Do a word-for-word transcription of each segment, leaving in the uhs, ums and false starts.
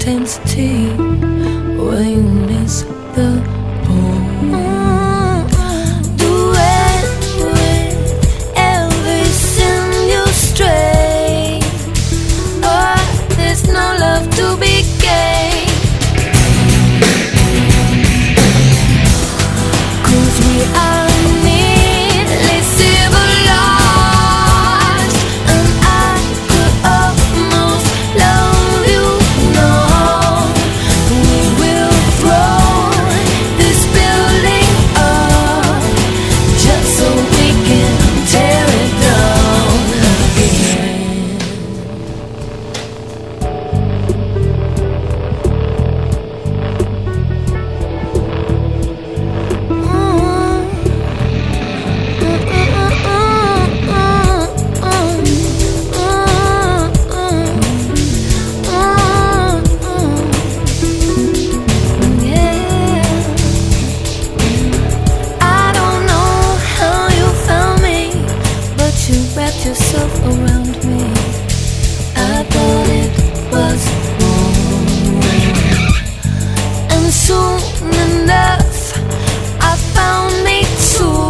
intensity. Will you miss the bone? Do it with every sin you stray, or there's no love to be gained. 'Cause we are nearly civilized, and I could almost love you now. We will throw this building up just so we can tear it down again. Yourself around me. I thought it was wrong, and soon enough I found me too,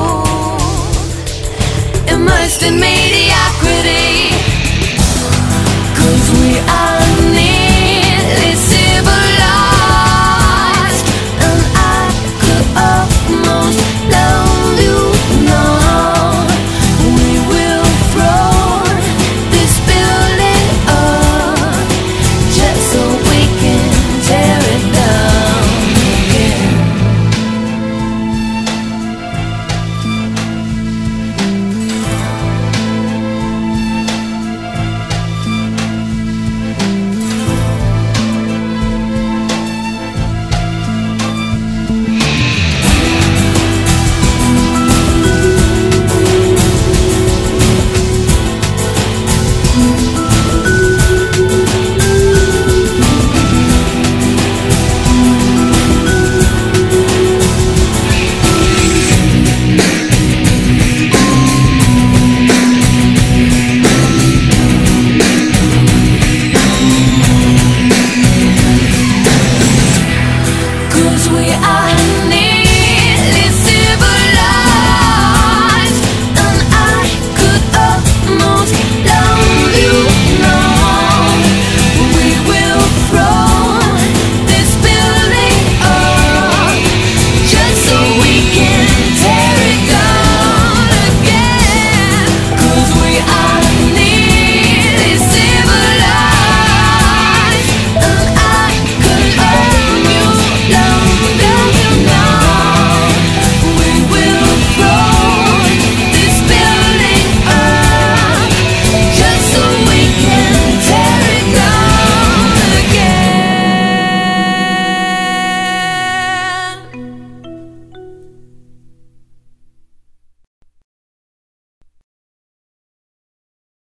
immersed in mediocrity. 'Cause we are nearly civilized, and I could almost love you now. We will throw this building up just so we can tear it down again. We are